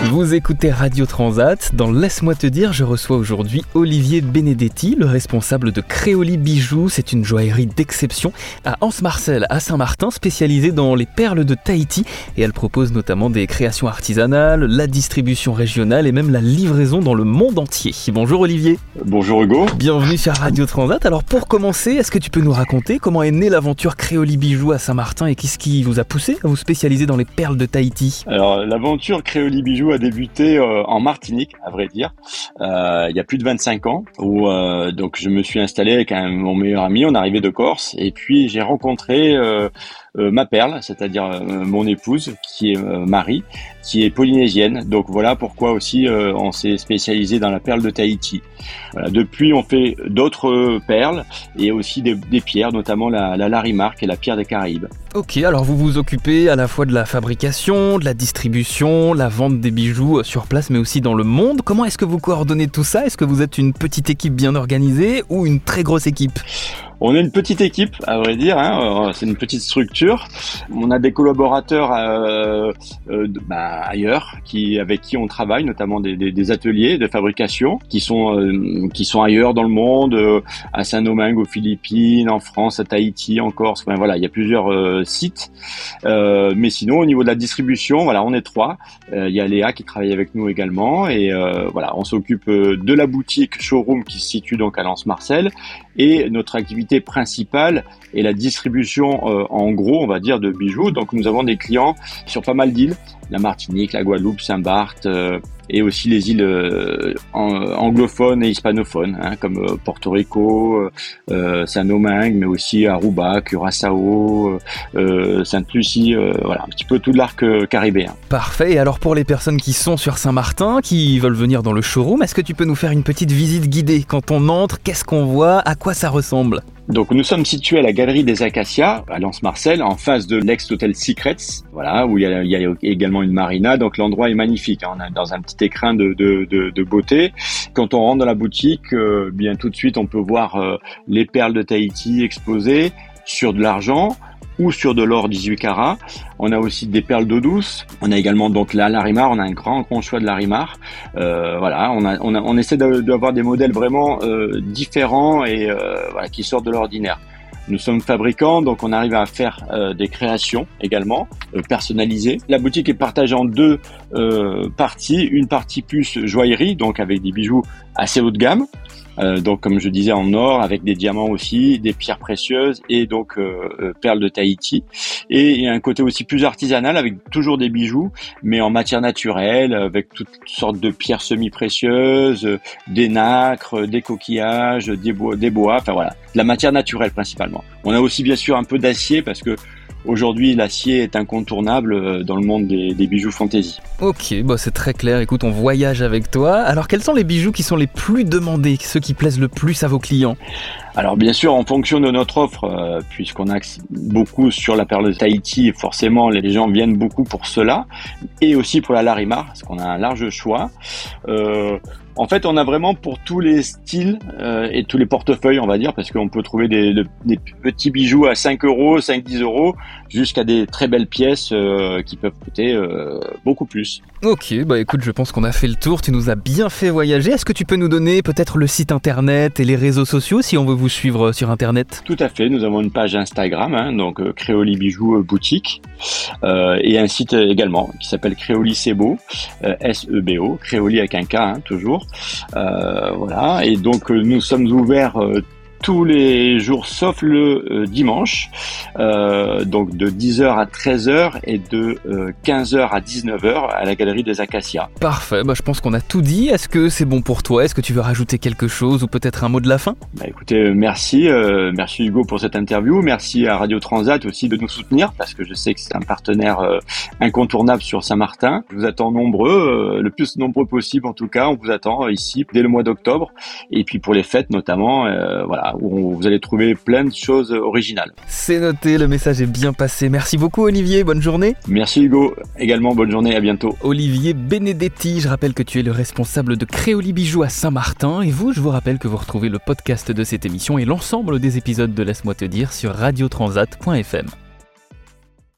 Vous écoutez Radio Transat. Dans Laisse-moi te dire, je reçois aujourd'hui Olivier Benedetti, le responsable de Créoli Bijoux. C'est une joaillerie d'exception à Anse-Marcel, à Saint-Martin, spécialisée dans les perles de Tahiti. Et elle propose notamment des créations artisanales, la distribution régionale et même la livraison dans le monde entier. Bonjour Olivier. Bonjour Hugo. Bienvenue sur Radio Transat. Alors pour commencer, est-ce que tu peux nous raconter comment est née l'aventure Créoli Bijoux à Saint-Martin et qu'est-ce qui vous a poussé à vous spécialiser dans les perles de Tahiti? Alors l'aventure Créoli Bijoux a débuté en Martinique, à vrai dire, il y a plus de 25 ans, où donc je me suis installé avec mon meilleur ami, on arrivait de Corse, et puis j'ai rencontré ma perle, c'est-à-dire mon épouse, qui est Marie, qui est polynésienne. Donc voilà pourquoi aussi on s'est spécialisé dans la perle de Tahiti. Voilà, depuis, on fait d'autres perles et aussi des pierres, notamment la Larimar, qui est la pierre des Caraïbes. Ok, alors vous vous occupez à la fois de la fabrication, de la distribution, la vente des bijoux sur place, mais aussi dans le monde. Comment est-ce que vous coordonnez tout ça? Est-ce que vous êtes une petite équipe bien organisée ou une très grosse équipe? On est une petite équipe, à vrai dire, hein. C'est une petite structure. On a des collaborateurs ailleurs avec qui on travaille, notamment des ateliers de fabrication qui sont ailleurs dans le monde, à Saint-Domingue, aux Philippines, en France, à Tahiti, en Corse. Enfin, voilà, il y a plusieurs sites. Mais sinon, au niveau de la distribution, voilà, on est 3. Il y a Léa qui travaille avec nous également, et voilà, on s'occupe de la boutique showroom qui se situe donc à Anse-Marcel. Et notre activité principale est la distribution en gros, on va dire, de bijoux. Donc nous avons des clients sur pas mal d'îles, la Martinique, la Guadeloupe, Saint-Barth, et aussi les îles anglophones et hispanophones, hein, comme Porto Rico, Saint-Domingue, mais aussi Aruba, Curaçao, Sainte-Lucie, voilà, un petit peu tout l'arc caribéen. Parfait. Et alors pour les personnes qui sont sur Saint-Martin, qui veulent venir dans le showroom, est-ce que tu peux nous faire une petite visite guidée? Quand on entre, qu'est-ce qu'on voit? À quoi ça ressemble? Donc nous sommes situés à la Galerie des Acacias, à Anse-Marcel, en face de l'ex-hôtel Secrets, voilà, où il y a également une marina. Donc l'endroit est magnifique, hein. On est dans un petit écrin de beauté. Quand on rentre dans la boutique, bien tout de suite on peut voir les perles de Tahiti exposées sur de l'argent ou sur de l'or 18 carats. On a aussi des perles d'eau douce. On a également donc la Larimar. On a un grand choix de Larimar. Voilà, on essaie d'avoir des modèles vraiment différents et voilà, qui sortent de l'ordinaire. Nous sommes fabricants, donc on arrive à faire des créations également, personnalisées. La boutique est partagée en deux parties. Une partie plus joaillerie, donc avec des bijoux assez haut de gamme. Donc comme je disais, en or, avec des diamants aussi, des pierres précieuses et donc perles de Tahiti. Et il y a un côté aussi plus artisanal avec toujours des bijoux, mais en matière naturelle, avec toutes sortes de pierres semi-précieuses, des nacres, des coquillages, des bois, enfin voilà, de la matière naturelle principalement. On a aussi bien sûr un peu d'acier parce que aujourd'hui, l'acier est incontournable dans le monde des bijoux fantaisie. Ok, bah c'est très clair. Écoute, on voyage avec toi. Alors, quels sont les bijoux qui sont les plus demandés, ceux qui plaisent le plus à vos clients? Alors bien sûr, en fonction de notre offre, puisqu'on axe beaucoup sur la perle de Tahiti, forcément les gens viennent beaucoup pour cela, et aussi pour la Larimar, parce qu'on a un large choix. En fait, on a vraiment pour tous les styles et tous les portefeuilles, on va dire, parce qu'on peut trouver des petits bijoux à 5 euros, 5-10 euros, jusqu'à des très belles pièces qui peuvent coûter beaucoup plus. Ok, bah écoute, je pense qu'on a fait le tour, tu nous as bien fait voyager. Est-ce que tu peux nous donner peut-être le site internet et les réseaux sociaux si on veut vous suivre sur internet? Tout à fait, nous avons une page Instagram, hein, donc Créoli Bijoux Boutique, et un site également qui s'appelle Créoli Sebo, S-E-B-O, Créoli avec un K, hein, toujours. Voilà, et donc nous sommes ouverts tous les jours sauf le dimanche, donc de 10h à 13h et de 15h à 19h à la Galerie des Acacias. Parfait, bah je pense qu'on a tout dit. Est-ce que c'est bon pour toi? Est-ce que tu veux rajouter quelque chose ou peut-être un mot de la fin? Bah écoutez, merci Hugo pour cette interview, merci à Radio Transat aussi de nous soutenir parce que je sais que c'est un partenaire incontournable sur Saint-Martin. Je vous attends nombreux, le plus nombreux possible en tout cas, on vous attend ici dès le mois d'octobre et puis pour les fêtes notamment, voilà, où vous allez trouver plein de choses originales. C'est noté, le message est bien passé. Merci beaucoup Olivier, bonne journée. Merci Hugo, également bonne journée, à bientôt. Olivier Benedetti, je rappelle que tu es le responsable de Créoli Bijoux à Saint-Martin et vous, je vous rappelle que vous retrouvez le podcast de cette émission et l'ensemble des épisodes de Laisse-moi te dire sur radiotransat.fm.